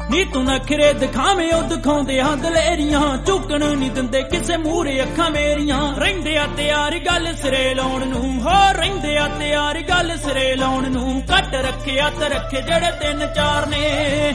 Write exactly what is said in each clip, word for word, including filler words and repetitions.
ਨੀ ਤੂੰ ਨਖਰੇ ਦਿਖਾਵੇਂ ਉਹ ਦਿਖਾਉਂਦੇ ਆ ਦਲੇਰੀਆਂ, ਝੁਕਣ ਨਹੀਂ ਦਿੰਦੇ ਕਿਸੇ ਮੂਹਰੇ ਅੱਖਾਂ ਮੇਰੀਆਂ। ਰਹਿੰਦੇ ਆ ਤਿਆਰ ਗੱਲ ਸਿਰੇ ਲਾਉਣ ਨੂੰ, ਹੋ ਰਹਿੰਦੇ ਆ ਤਿਆਰ ਗੱਲ ਸਿਰੇ ਲਾਉਣ ਨੂੰ। ਘੱਟ ਰੱਖਿਆ ਤੇ ਰੱਖੇ ਜਿਹੜੇ ਤਿੰਨ ਚਾਰ ਨੇ,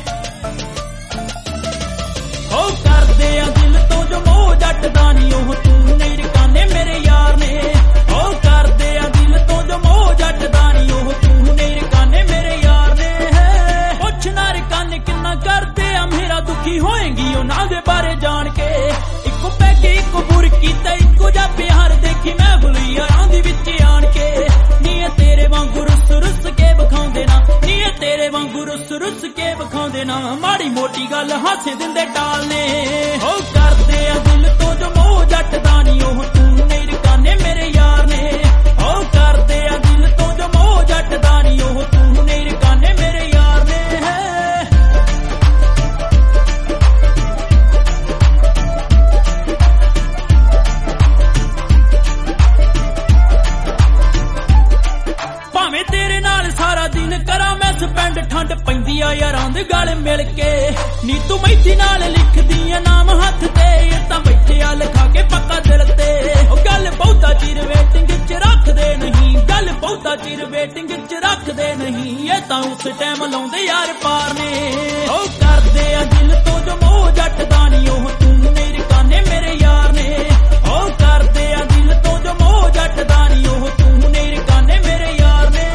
ਉਹ ਕਰਦੇ ਆ ਦਿਲ ਤੋਂ ਜੋ ਮੋਹ ਜੱਟ ਦਾ ਨੀ ਉਹ ਤੂੰ ਨਹੀਂ ਰਕਾਨੇ ਮੇਰੇ ਯਾਰ ਨੇ। ਉਹ ਕਰਦੇ ਆ ਦਿਲ ਤੋਂ ਜੋ ਮੋਹ ਜੱਟ ਦਾ ਨੀ ਉਹ ਤੂੰ ਨਹੀਂ ਰਕਾਨੇ ਮੇਰੇ ਯਾਰ ਨੇ। ਪੁੱਛ ਨਾ ਰਕਾਨੇ ਕਿੰਨਾ ਕਰਦੇ ਆ ਮੇਰਾ ਦੁਖੀ ਹੋਏਗੀ ਉਹਨਾਂ ਦੇ ਬਾਰੇ ਜਾਣ ਕੇ। ਇੱਕੋ ਪੈਗੀ ਇੱਕੋ ਬੁਰਕੀ ਤੇ ਇੱਕੋ ਜਿਹਾ ਪਿਆਰ ਦੇਖੀ ਮੈਂ ਭੁਲੀ ਯਾਰਾਂ ਦੀ ਵਿੱਚ ਆਣ ਕੇ। ਨੀ ਇਹ ਤੇਰੇ ਵਾਂਗੂ ਰੁੱਸ ਰੁੱਸ ਕੇ ਵਿਖਾਉਂਦੇ ਨਾ, ਨੀ ਇਹ ਤੇਰੇ ਵਾਂਗੂ ਰੁੱਸ ਰੁੱਸ ਕੇ ਵਿਖਾਉਂਦੇ ਨਾ। ਮਾੜੀ ਮੋਟੀ ਗੱਲ ਹਾਸੇ ਦਿੰਦੇ ਟਾਲ ਨੇ, ਉਹ ਕਰਦੇ ਆ ਦਿਲ ਤੋਂ ਜੋ ਮੋਹ ਜੱਟ ਦਾ ਨੀ ਉਹ ਤੂੰ ਨਹੀਂ ਰਕਾਨੇ ਮੇਰੇ ਯਾਰ ਨੇ। ਉਹ ਕਰਦੇ ਆ ਦਿਲ ਤੋਂ ਜੋ ਮੋਹ ਜੱਟ ਦਾ ਨੀ ਉਹ ਤੂੰ ਨਹੀਂ ਰਕਾਨੇ ਮੇਰੇ ਯਾਰ ਨੇ। ਭਾਵੇਂ ਤੇਰੇ ਨਾਲ ਸਾਰਾ ਦਿਨ ਕਰਾਂ ਮੈਂ ਸਪੈਂਡ, ਠੰਡ ਪੈਂਦੀ ਆ ਯਾਰਾਂ ਦੇ ਗਲ ਮਿਲ ਕੇ। ਨੀ ਤੂੰ ਮੈਥੀ ਨਾਲ ਲਿਖਦੀ ਆ ਨਾਮ ਹੱਥ ਤੇ, ਇਹ ਤਾਂ ਬੈਠੇ ਆ ਲਿਖਾ ਕੇ ਪੱਕਾ ਦਿਲ ਤੇ। ਉਹ ਗੱਲ ਬਹੁਤਾ ਚਿਰ ਵੇਟਿੰਗ ਚ ਰੱਖਦੇ ਨਹੀਂ, ਗੱਲ ਬਹੁਤਾ ਚਿਰ ਵੇਟਿੰਗ ਚ ਰੱਖਦੇ ਨਹੀਂ। ਇਹ ਤਾਂ ਉਸ ਟਾਈਮ ਲਾਉਂਦੇ ਯਾਰ ਪਾਰ ਨੇ, ਉਹ ਕਰਦੇ ਆ ਦਿਲ ਤੋਂ ਜੋ ਮੋਹ ਜੱਟ ਦਾ ਨੀ ਉਹ ਤੂੰ ਨਹੀਂ ਰਕਾਨੇ ਮੇਰੇ ਯਾਰ ਨੇ। ਉਹ ਕਰਦੇ ਆ ਦਿਲ ਤੋਂ ਜੋ ਮੋਹ ਜੱਟ ਦਾ ਨੀ ਉਹ ਤੂੰ ਨਹੀਂ ਰਕਾਨੇ ਮੇਰੇ ਯਾਰ ਨੇ।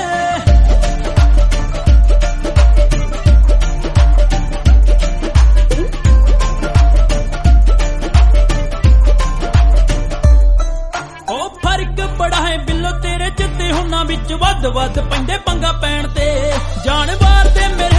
ਬੜਾ ਹੈ ਬਿੱਲੋ ਤੇਰੇ ਚਿੱਤੇ ਹੁਣਾਂ ਵਿੱਚ ਵੱਧ ਵੱਧ ਪੈਂਦੇ ਪੰਗਾ ਪੈਣ ਤੇ। ਜਾਨ ਵਾਰ ਦੇ ਮੇਰੇ